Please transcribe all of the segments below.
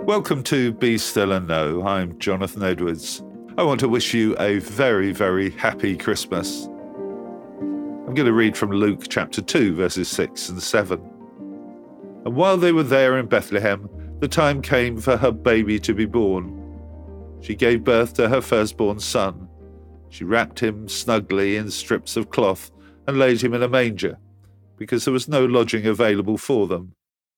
Welcome to Be Still and Know. I'm Jonathan Edwards. I want to wish you a very, very happy Christmas. I'm going to read from Luke chapter 2, verses 6 and 7. And while they were there in Bethlehem, the time came for her baby to be born. She gave birth to her firstborn son. She wrapped him snugly in strips of cloth and laid him in a manger, because there was no lodging available for them.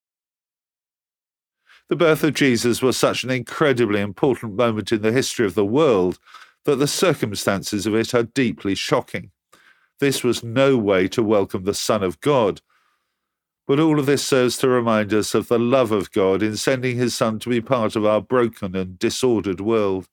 The birth of Jesus was such an incredibly important moment in the history of the world that the circumstances of it are deeply shocking. This was no way to welcome the Son of God. But all of this serves to remind us of the love of God in sending his Son to be part of our broken and disordered world.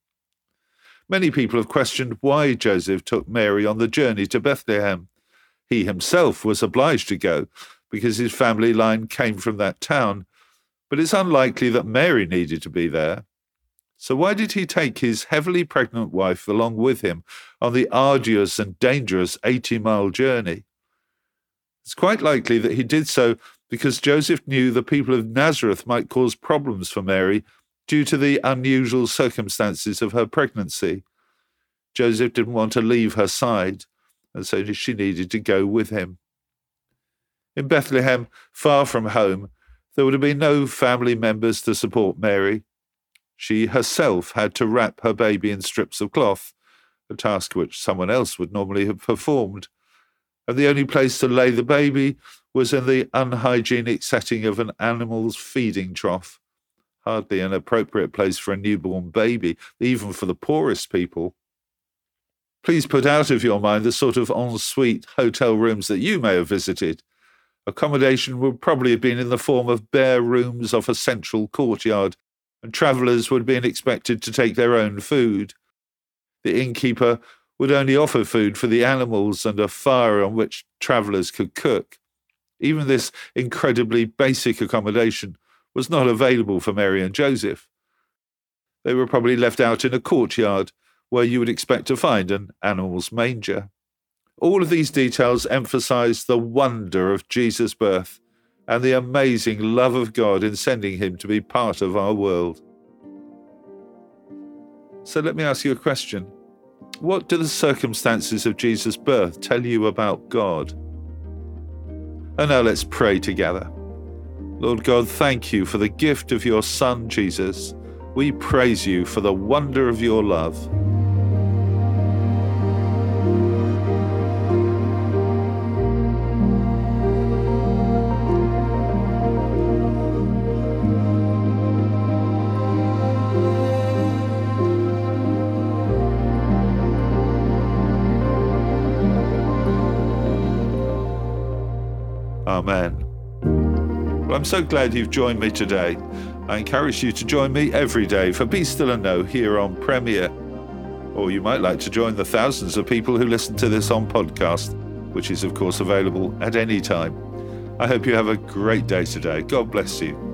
Many people have questioned why Joseph took Mary on the journey to Bethlehem. He himself was obliged to go because his family line came from that town. But it's unlikely that Mary needed to be there. So why did he take his heavily pregnant wife along with him on the arduous and dangerous 80-mile journey? It's quite likely that he did so because Joseph knew the people of Nazareth might cause problems for Mary due to the unusual circumstances of her pregnancy. Joseph didn't want to leave her side, and so she needed to go with him. In Bethlehem, far from home, there would have been no family members to support Mary. She herself had to wrap her baby in strips of cloth, a task which someone else would normally have performed. And the only place to lay the baby was in the unhygienic setting of an animal's feeding trough. Hardly an appropriate place for a newborn baby, even for the poorest people. Please put out of your mind the sort of ensuite hotel rooms that you may have visited. Accommodation would probably have been in the form of bare rooms off a central courtyard, and travellers would have been expected to take their own food. The innkeeper would only offer food for the animals and a fire on which travellers could cook. Even this incredibly basic accommodation was not available for Mary and Joseph. They were probably left out in a courtyard where you would expect to find an animal's manger. All of these details emphasize the wonder of Jesus' birth and the amazing love of God in sending him to be part of our world. So let me ask you a question. What do the circumstances of Jesus' birth tell you about God? And now let's pray together. Lord God, thank you for the gift of your Son, Jesus. We praise you for the wonder of your love. Amen. Well, I'm so glad you've joined me today. I encourage you to join me every day for Be Still and Know here on Premier. Or you might like to join the thousands of people who listen to this on podcast, which is of course available at any time. I hope you have a great day today. God bless you.